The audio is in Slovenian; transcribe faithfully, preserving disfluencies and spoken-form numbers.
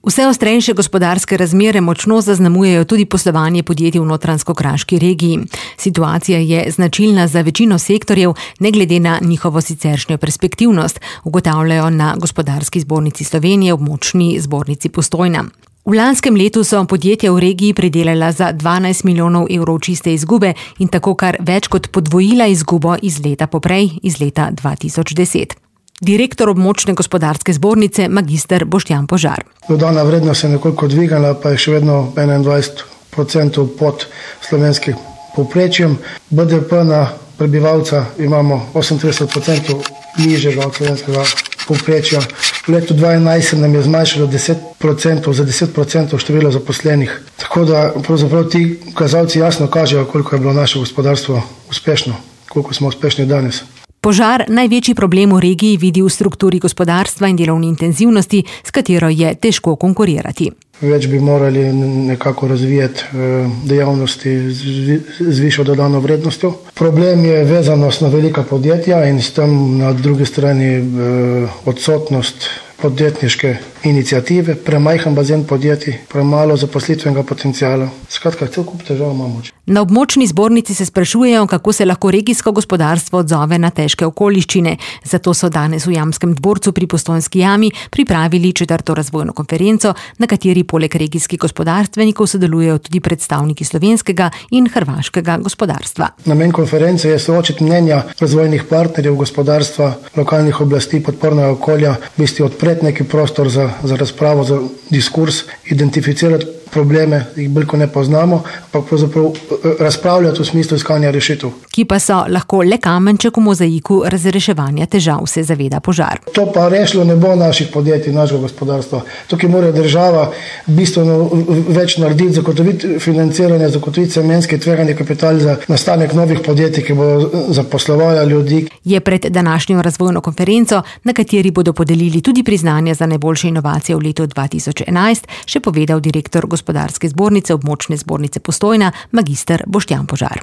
Vse ostrejše gospodarske razmere močno zaznamujejo tudi poslovanje podjetij v Notranjsko-Kraški regiji. Situacija je značilna za večino sektorjev, ne glede na njihovo siceršnjo perspektivnost, ugotavljajo na Gospodarski zbornici Slovenije, območni zbornici Postojna. V lanskem letu so podjetja v regiji pridelala za dvanajst milijonov evrov čiste izgube in tako kar več kot podvojila izgubo iz leta poprej, iz leta dva tisoč deset. Direktor območne gospodarske zbornice, magister Boštjan Požar. Dodana vrednost se je nekoliko dvigala, pa je še vedno enaindvajset procentov pod slovenskim povprečjem. B D P na prebivalca imamo osemintrideset procentov nižjega od slovenskega povprečja. V letu dva tisoč enajst nam je zmanjšalo deset procentov, za deset procentov število zaposlenih. Tako da pravzaprav ti kazalci jasno kažejo, koliko je bilo naše gospodarstvo uspešno, koliko smo uspešni danes. Požar največji problem v regiji vidi v strukturi gospodarstva in delovni intenzivnosti, s katero je težko konkurirati. Več bi morali nekako razvijati dejavnosti z višjo dodano vrednostjo. Problem je vezanost na velika podjetja in s tem na drugi strani odsotnost podjetniške iniciative, premajhen bazen podjetij, premalo zaposlitvenega potenciala. Skratka, cel kup težav imamo. Na območni zbornici se sprašujejo, kako se lahko regijsko gospodarstvo odzove na težke okoliščine. Zato so danes v Jamskem dvorcu pri Postojnski jami pripravili četrto razvojno konferenco, na kateri poleg regijskih gospodarstvenikov sodelujejo tudi predstavniki slovenskega in hrvaškega gospodarstva. Namen konference je soočiti mnenja razvojnih partnerjev gospodarstva, lokalnih oblasti, podpornega okolja, v bistvu odpreti neki prostor za, za razpravo, za diskurs, identificirati probleme, jih veliko ne poznamo, ampak pravzaprav razpravljati v smislu iskanja rešitev. Ki pa so lahko le kamenček v mozaiku razreševanja težav, se zaveda Požar. To pa rešilo ne bo naših podjetij, našega gospodarstva. Tukaj mora država bistveno več narediti, zagotoviti financiranje, zagotoviti semenski tvegani kapital za nastanek novih podjetij, ki bodo zaposlovali ljudi. Je pred današnjo razvojno konferenco, na kateri bodo podelili tudi priznanja za najboljše inovacije v letu dva tisoč enajst, še povedal direktor Gospodarske zbornice, območne zbornice Postojna, magister Boštjan Požar.